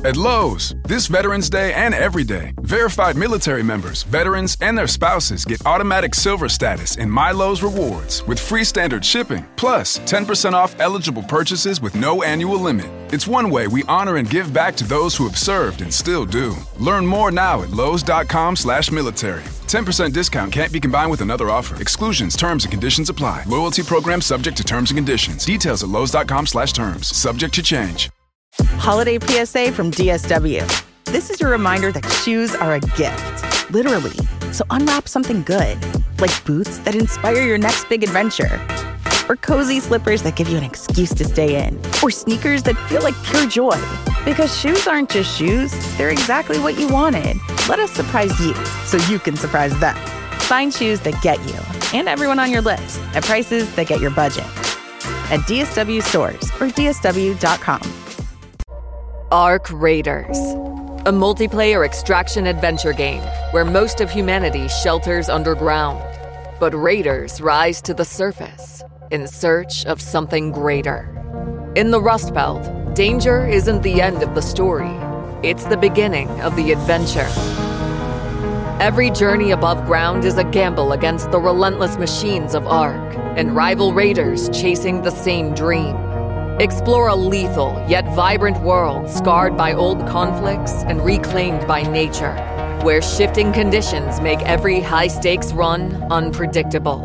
At Lowe's, this Veterans Day and every day, verified military members, veterans, and their spouses get automatic silver status in My Lowe's Rewards with free standard shipping, plus ten percent off eligible purchases with no annual limit. It's one way we honor and give back to those who have served and still do. Learn more now at lowes.com slash military. ten percent discount can't be combined with another offer. Exclusions, terms, and conditions apply. Loyalty program subject to terms and conditions. Details at lowes.com slash terms. Subject to change. Holiday P S A from D S W. This is your reminder that shoes are a gift, literally. So unwrap something good, like boots that inspire your next big adventure, or cozy slippers that give you an excuse to stay in, or sneakers that feel like pure joy. Because shoes aren't just shoes, they're exactly what you wanted. Let us surprise you so you can surprise them. Find shoes that get you and everyone on your list at prices that get your budget at D S W stores or D S W dot com. Ark Raiders, a multiplayer extraction adventure game where most of humanity shelters underground. But raiders rise to the surface in search of something greater. In the Rust Belt, danger isn't the end of the story. It's the beginning of the adventure. Every journey above ground is a gamble against the relentless machines of Ark and rival raiders chasing the same dream. Explore a lethal yet vibrant world scarred by old conflicts and reclaimed by nature, where shifting conditions make every high-stakes run unpredictable.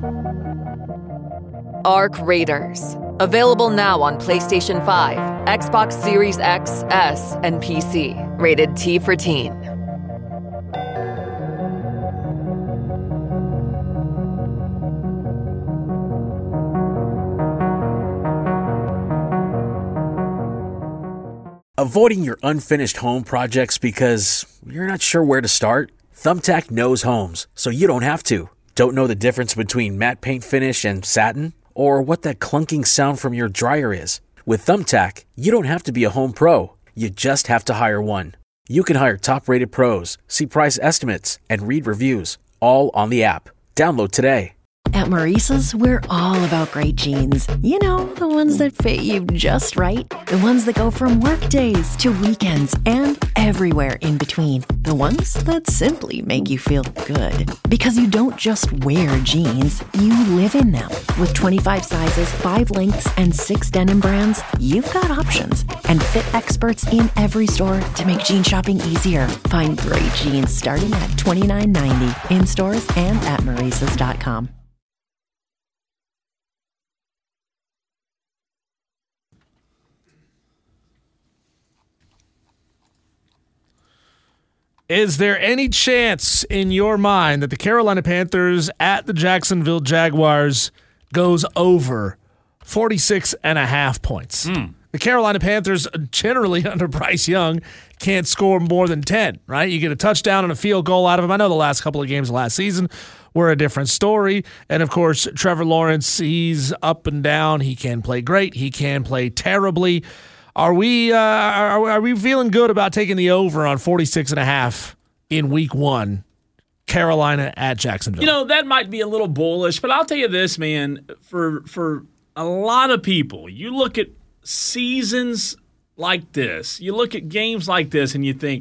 Ark Raiders. Available now on PlayStation five, Xbox Series X, S, and P C. Rated T for Teen. Avoiding your unfinished home projects because you're not sure where to start? Thumbtack knows homes, so you don't have to. Don't know the difference between matte paint finish and satin? Or what that clunking sound from your dryer is? With Thumbtack, you don't have to be a home pro. You just have to hire one. You can hire top-rated pros, see price estimates, and read reviews, all on the app. Download today. At Maurice's, we're all about great jeans. You know, the ones that fit you just right. The ones that go from work days to weekends and everywhere in between. The ones that simply make you feel good. Because you don't just wear jeans, you live in them. With twenty-five sizes, five lengths, and six denim brands, you've got options. And fit experts in every store to make jean shopping easier. Find great jeans starting at twenty-nine ninety in stores and at maurices dot com. Is there any chance in your mind that the Carolina Panthers at the Jacksonville Jaguars goes over forty-six and a half points? Mm. The Carolina Panthers, generally under Bryce Young, can't score more than ten, right? You get a touchdown and a field goal out of him. I know the last couple of games of last season were a different story. And, of course, Trevor Lawrence, he's up and down. He can play great. He can play terribly. Are we uh, are, are we feeling good about taking the over on forty-six and a half in week one, Carolina at Jacksonville? You know, that might be a little bullish, but I'll tell you this, man, for for a lot of people, you look at seasons like this, you look at games like this, and you think,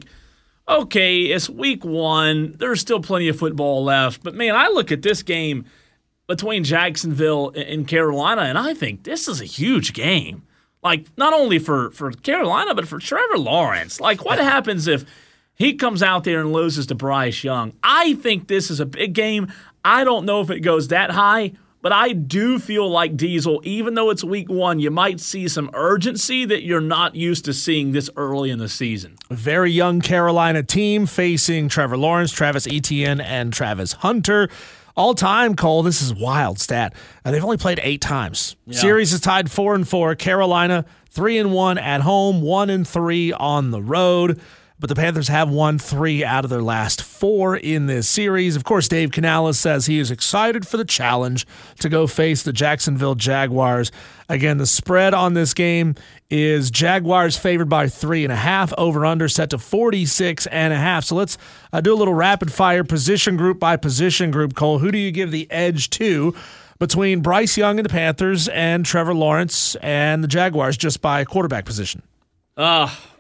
okay, it's week one, there's still plenty of football left, but man, I look at this game between Jacksonville and Carolina, and I think this is a huge game. Like, not only for, for Carolina, but for Trevor Lawrence. Like, what happens if he comes out there and loses to Bryce Young? I think this is a big game. I don't know if it goes that high, but I do feel like, Diesel, even though it's week one, you might see some urgency that you're not used to seeing this early in the season. A very young Carolina team facing Trevor Lawrence, Travis Etienne, and Travis Hunter. All time, Cole, this is a wild stat. Uh, they've only played eight times. Yeah. Series is tied four and four. Carolina three and one at home, one and three on the road. But the Panthers have won three out of their last four in this series. Of course, Dave Canales says he is excited for the challenge to go face the Jacksonville Jaguars. Again, the spread on this game is Jaguars favored by three and a half, over under set to forty-six and a half. So let's uh, do a little rapid fire position group by position group. Cole, who do you give the edge to between Bryce Young and the Panthers and Trevor Lawrence and the Jaguars just by quarterback position? Uh,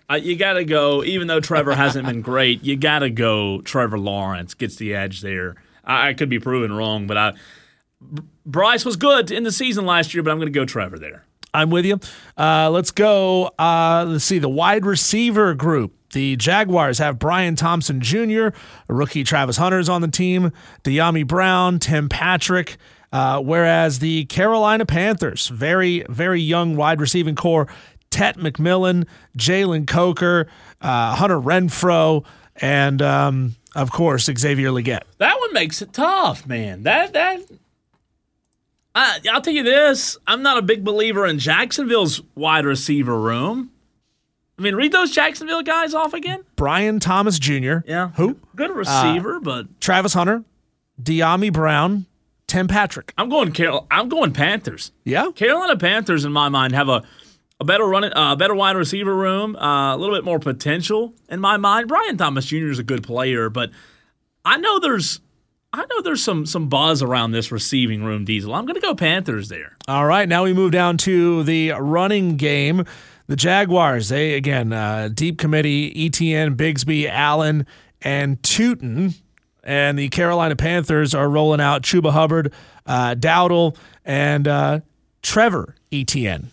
Uh, you got to go, even though Trevor hasn't been great, you got to go Trevor Lawrence gets the edge there. I, I could be proven wrong, but I, B- Bryce was good in the season last year, but I'm going to go Trevor there. I'm with you. Uh, let's go. Uh, let's see, the wide receiver group. The Jaguars have Brian Thompson Junior, a rookie Travis Hunter's on the team, De'Ami Brown, Tim Patrick, uh, whereas the Carolina Panthers, very, very young wide receiving core, Tet McMillan, Jalen Coker, uh, Hunter Renfrow, and, um, of course, Xavier Legette. That one makes it tough, man. That that I, I'll tell you this. I'm not a big believer in Jacksonville's wide receiver room. I mean, read those Jacksonville guys off again. Brian Thomas Junior Yeah. Who? Good receiver, uh, but Travis Hunter, De'Ami Brown, Tim Patrick. I'm going Carol. I'm going Panthers. Yeah. Carolina Panthers, in my mind, have a a better run, a uh, better wide receiver room, uh, a little bit more potential in my mind. Brian Thomas Junior is a good player, but I know there's. I know there's some some buzz around this receiving room, Diesel. I'm going to go Panthers there. All right, now we move down to the running game. The Jaguars, they, again, uh, deep committee, Etienne, Bigsby, Allen, and Tootin. And the Carolina Panthers are rolling out Chuba Hubbard, uh, Dowdle, and uh, Trevor Etienne.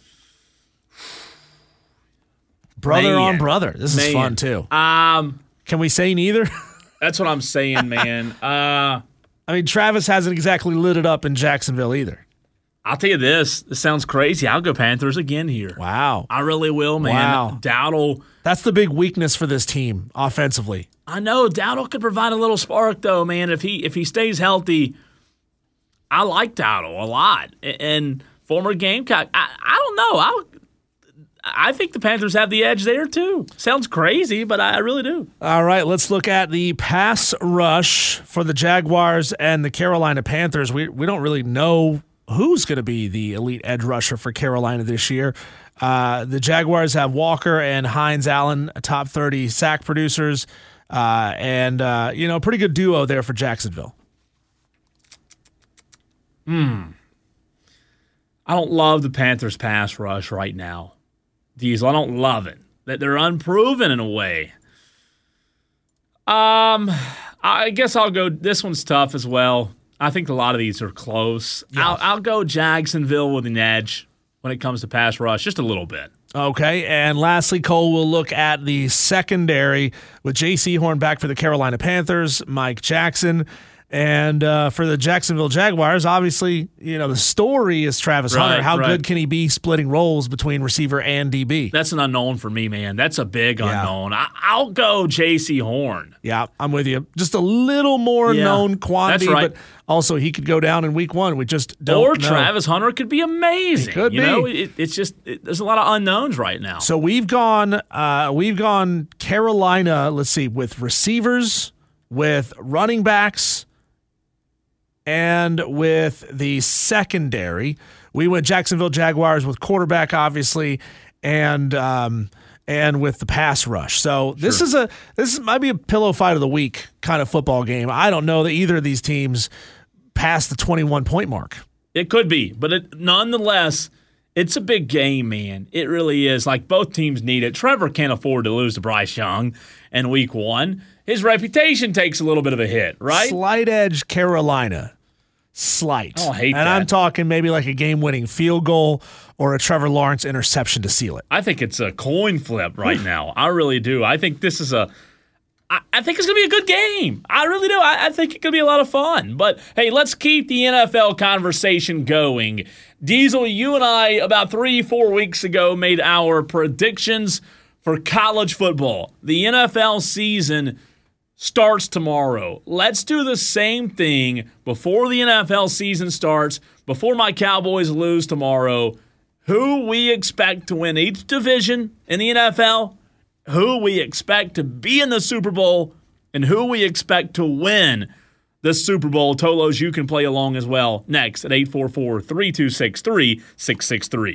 Brother Man. on brother. This Man. is fun, too. Um, Can we say neither? That's what I'm saying, man. uh, I mean, Travis hasn't exactly lit it up in Jacksonville either. I'll tell you this. This sounds crazy. I'll go Panthers again here. Wow. I really will, man. Wow. Dowdle. That's the big weakness for this team offensively. I know Dowdle could provide a little spark, though, man. If he if he stays healthy, I like Dowdle a lot. And former Gamecock, I, I don't know. I I think the Panthers have the edge there, too. Sounds crazy, but I really do. All right, let's look at the pass rush for the Jaguars and the Carolina Panthers. We we don't really know who's going to be the elite edge rusher for Carolina this year. Uh, the Jaguars have Walker and Hines Allen, top thirty sack producers, uh, and uh, you know, pretty good duo there for Jacksonville. Hmm. I don't love the Panthers pass rush right now. Diesel, I don't love it. That they're unproven in a way. Um, I guess I'll go. This one's tough as well. I think a lot of these are close. Yeah. I'll, I'll go Jacksonville with an edge when it comes to pass rush, just a little bit. Okay, and lastly, Cole, will look at the secondary with J C Horn back for the Carolina Panthers, Mike Jackson. And uh, for the Jacksonville Jaguars, obviously, you know, the story is Travis Right, Hunter. How right. good can he be splitting roles between receiver and D B? That's an unknown for me, man. That's a big Yeah. unknown. I, I'll go J C Horn. Yeah, I'm with you. Just a little more Yeah, known quantity, that's right. but also he could go down in week one. We just don't Or know. Travis Hunter could be amazing. He could you be. know, it, it's just it, there's a lot of unknowns right now. So we've gone, uh, we've gone Carolina. Let's see, with receivers, with running backs, and with the secondary. We went Jacksonville Jaguars with quarterback, obviously, and um, and with the pass rush. So this Sure. is a this might be a pillow fight of the week kind of football game. I don't know that either of these teams pass the twenty-one point mark. It could be, but it, nonetheless, it's a big game, man. It really is. Like, both teams need it. Trevor can't afford to lose to Bryce Young in week one. His reputation takes a little bit of a hit, right? Slight edge Carolina. Slight. Oh, I hate and that. I'm talking maybe like a game-winning field goal or a Trevor Lawrence interception to seal it. I think it's a coin flip right now. I really do. I think this is a I, I think it's going to be a good game. I really do. I, I think it could be a lot of fun. But, hey, let's keep the N F L conversation going. Diesel, you and I, about three, four weeks ago, made our predictions for college football. The N F L season starts tomorrow. Let's do the same thing before the N F L season starts, before my Cowboys lose tomorrow. Who we expect to win each division in the N F L, who we expect to be in the Super Bowl, and who we expect to win the Super Bowl. Tolos, you can play along as well next at eight four four, three two six, three six six three.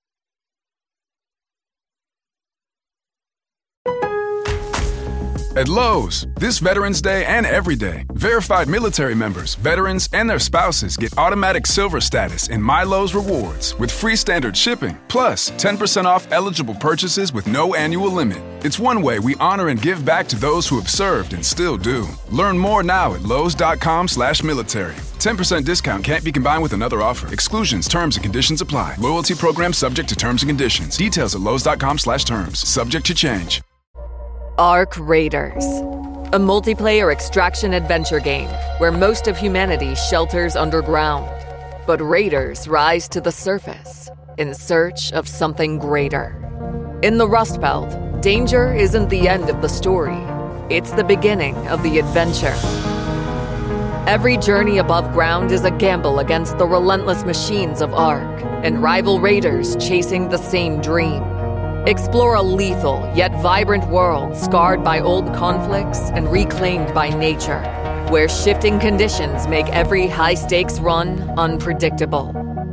At Lowe's. This Veterans Day and every day, verified military members, veterans, and their spouses get automatic silver status in My Lowe's Rewards with free standard shipping, plus ten percent off eligible purchases with no annual limit. It's one way we honor and give back to those who have served and still do. Learn more now at lowes.com slash military. ten percent discount can't be combined with another offer. Exclusions, terms, and conditions apply. Loyalty program subject to terms and conditions. Details at lowes.com slash terms. Subject to change. Ark Raiders, a multiplayer extraction adventure game where most of humanity shelters underground. But raiders rise to the surface in search of something greater. In the Rust Belt, danger isn't the end of the story. It's the beginning of the adventure. Every journey above ground is a gamble against the relentless machines of Ark and rival raiders chasing the same dream. Explore a lethal yet vibrant world scarred by old conflicts and reclaimed by nature, where shifting conditions make every high-stakes run unpredictable.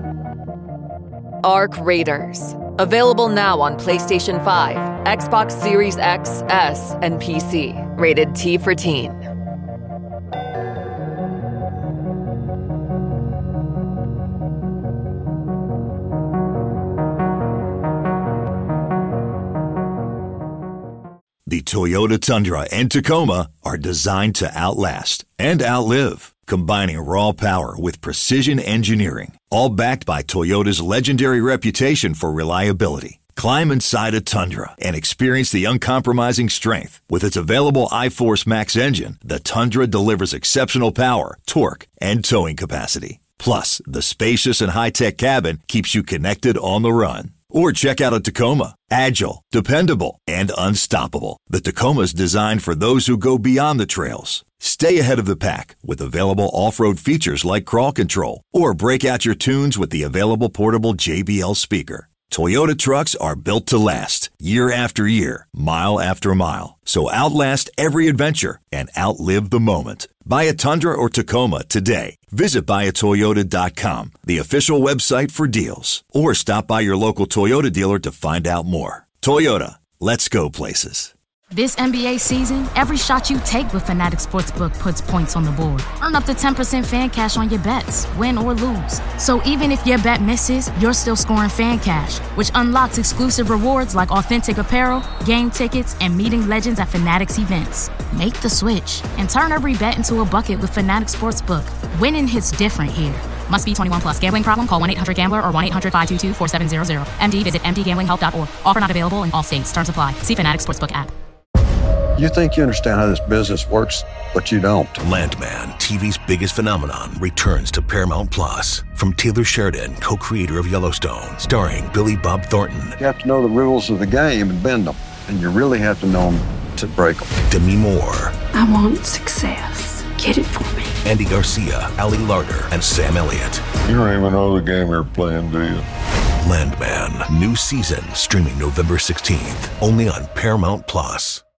Ark Raiders. Available now on PlayStation five, Xbox Series X, S, and P C. Rated T for Teen. The Toyota Tundra and Tacoma are designed to outlast and outlive, combining raw power with precision engineering, all backed by Toyota's legendary reputation for reliability. Climb inside a Tundra and experience the uncompromising strength. With its available iForce Max engine, the Tundra delivers exceptional power, torque, and towing capacity. Plus, the spacious and high-tech cabin keeps you connected on the run. Or check out a Tacoma. Agile, dependable, and unstoppable. The Tacoma's designed for those who go beyond the trails. Stay ahead of the pack with available off-road features like crawl control. Or break out your tunes with the available portable J B L speaker. Toyota trucks are built to last, year after year, mile after mile. So outlast every adventure and outlive the moment. Buy a Tundra or Tacoma today. Visit buy a toyota dot com, the official website for deals. Or stop by your local Toyota dealer to find out more. Toyota, let's go places. This N B A season, every shot you take with Fanatics Sportsbook puts points on the board. Earn up to ten percent fan cash on your bets, win or lose. So even if your bet misses, you're still scoring fan cash, which unlocks exclusive rewards like authentic apparel, game tickets, and meeting legends at Fanatics events. Make the switch and turn every bet into a bucket with Fanatics Sportsbook. Winning hits different here. Must be twenty-one plus. Gambling problem? Call one eight hundred gambler or one eight hundred five two two four seven zero zero. M D visit m d gambling help dot org. Offer not available in all states. Terms apply. See Fanatics Sportsbook app. You think you understand how this business works, but you don't. Landman, T V's biggest phenomenon, returns to Paramount Plus. From Taylor Sheridan, co-creator of Yellowstone, starring Billy Bob Thornton. You have to know the rules of the game and bend them, and you really have to know them to break them. Demi Moore. I want success. Get it for me. Andy Garcia, Ali Larter, and Sam Elliott. You don't even know the game you're playing, do you? Landman, new season, streaming November sixteenth, only on Paramount Plus.